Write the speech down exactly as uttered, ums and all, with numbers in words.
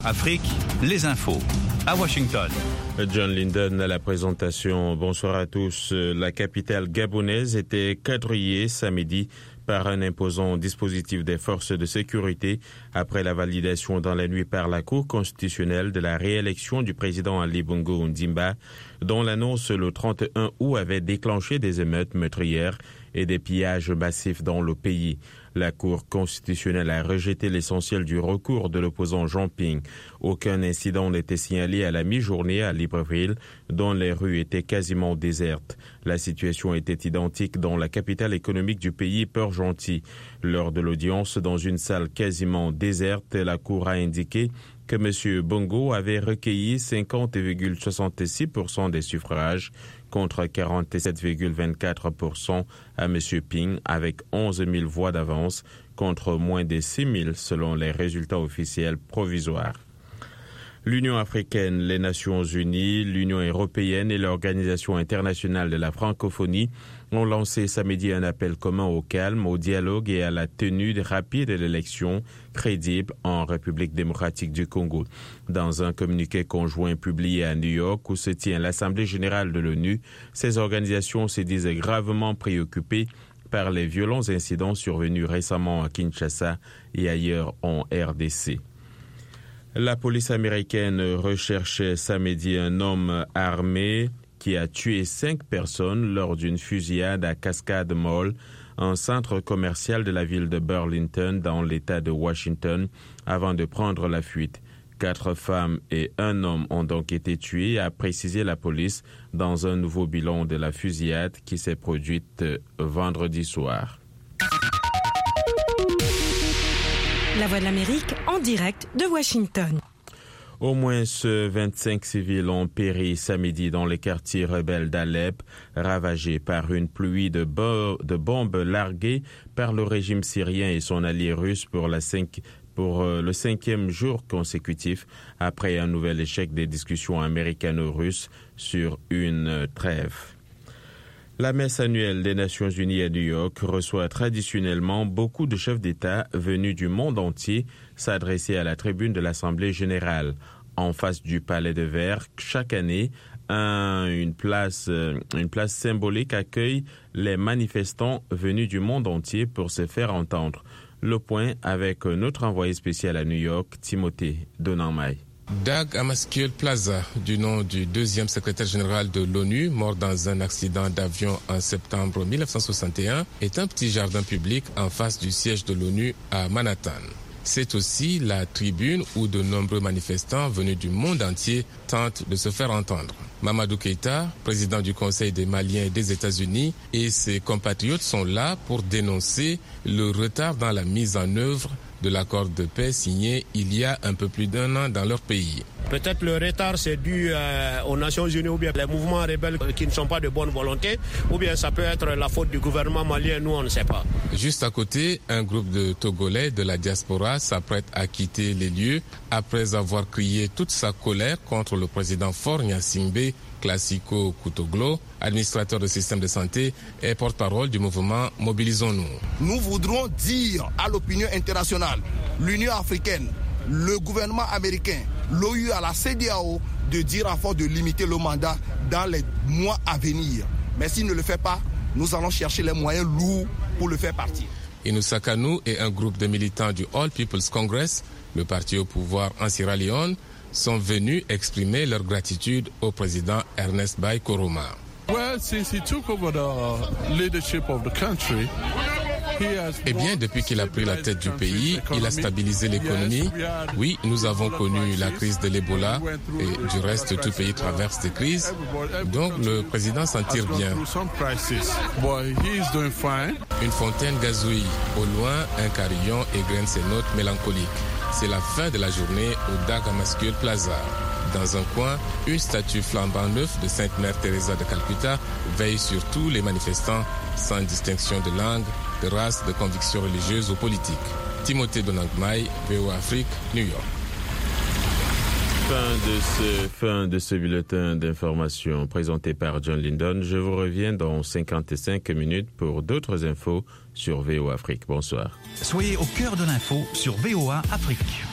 Afrique, les infos. À Washington. John Linden à la présentation. Bonsoir à tous. La capitale gabonaise était quadrillée samedi par un imposant dispositif des forces de sécurité après la validation dans la nuit par la Cour constitutionnelle de la réélection du président Ali Bongo Ondimba, dont l'annonce le trente et un août avait déclenché des émeutes meurtrières et des pillages massifs dans le pays. La Cour constitutionnelle a rejeté l'essentiel du recours de l'opposant Jean Ping. Aucun incident n'était signalé à la mi-journée à Libreville, dont les rues étaient quasiment désertes. La situation était identique dans la capitale économique du pays, Port-Gentil. Lors de l'audience, dans une salle quasiment déserte, la Cour a indiqué que M. Bongo avait recueilli cinquante virgule soixante-six pour cent des suffrages contre quarante-sept virgule vingt-quatre pour cent à M. Ping, avec onze mille voix d'avance contre moins de six mille selon les résultats officiels provisoires. L'Union africaine, les Nations unies, l'Union européenne et l'Organisation internationale de la francophonie ont lancé samedi un appel commun au calme, au dialogue et à la tenue rapide de l'élection crédible en République démocratique du Congo. Dans un communiqué conjoint publié à New York où se tient l'Assemblée générale de l'ONU, ces organisations se disent gravement préoccupées par les violents incidents survenus récemment à Kinshasa et ailleurs en R D C. La police américaine recherchait samedi un homme armé qui a tué cinq personnes lors d'une fusillade à Cascade Mall, un centre commercial de la ville de Burlington dans l'État de Washington, avant de prendre la fuite. Quatre femmes et un homme ont donc été tués, a précisé la police dans un nouveau bilan de la fusillade qui s'est produite vendredi soir. La Voix de l'Amérique en direct de Washington. Au moins vingt-cinq civils ont péri samedi dans les quartiers rebelles d'Alep, ravagés par une pluie de, bo- de bombes larguées par le régime syrien et son allié russe pour, la cinq- pour euh, le cinquième jour consécutif après un nouvel échec des discussions américano-russes sur une euh, trêve. La messe annuelle des Nations unies à New York reçoit traditionnellement beaucoup de chefs d'État venus du monde entier s'adresser à la tribune de l'Assemblée générale. En face du Palais de Verre, chaque année, un, une, place, une place symbolique accueille les manifestants venus du monde entier pour se faire entendre. Le point avec notre envoyé spécial à New York, Timothée Donanmaï. Dag Hammarskjöld Plaza, du nom du deuxième secrétaire général de l'ONU, mort dans un accident d'avion en septembre mille neuf cent soixante et un, est un petit jardin public en face du siège de l'ONU à Manhattan. C'est aussi la tribune où de nombreux manifestants venus du monde entier tentent de se faire entendre. Mamadou Keïta, président du Conseil des Maliens des États-Unis, et ses compatriotes sont là pour dénoncer le retard dans la mise en œuvre de l'accord de paix signé il y a un peu plus d'un an dans leur pays. Peut-être le retard c'est dû euh, aux Nations Unies ou bien les mouvements rebelles qui ne sont pas de bonne volonté, ou bien ça peut être la faute du gouvernement malien, nous on ne sait pas. Juste à côté, un groupe de Togolais de la diaspora s'apprête à quitter les lieux après avoir crié toute sa colère contre le président Faure Gnassingbé, Classico Kutoglo, administrateur du système de santé et porte-parole du mouvement Mobilisons-nous. Nous voudrons dire à l'opinion internationale, l'Union africaine, le gouvernement américain, l'O U, à la C D A O, de dire à force de limiter le mandat dans les mois à venir. Mais s'il ne le fait pas, nous allons chercher les moyens lourds pour le faire partir. Inoussa Kanou et un groupe de militants du All People's Congress, le parti au pouvoir en Sierra Leone, sont venus exprimer leur gratitude au président Ernest Bai Koroma. Well, since he took over the leadership of the country, Eh bien, depuis qu'il a pris la tête du pays, il a stabilisé l'économie. Oui, nous avons connu la crise de l'Ebola et du reste, tout pays traverse des crises. Donc, le président s'en tire bien. Une fontaine gazouille. Au loin, un carillon égrène ses notes mélancoliques. C'est la fin de la journée au Dag Hammarskjöld Plaza. Dans un coin, une statue flambant neuve de Sainte Mère Teresa de Calcutta veille sur tous les manifestants, sans distinction de langue, de race, de convictions religieuses ou politiques. Timothée Donanmaï, V O A Afrique, New York. Fin de ce, fin de ce bulletin d'information présenté par John Linden. Je vous reviens dans cinquante-cinq minutes pour d'autres infos sur V O A Afrique. Bonsoir. Soyez au cœur de l'info sur V O A Afrique.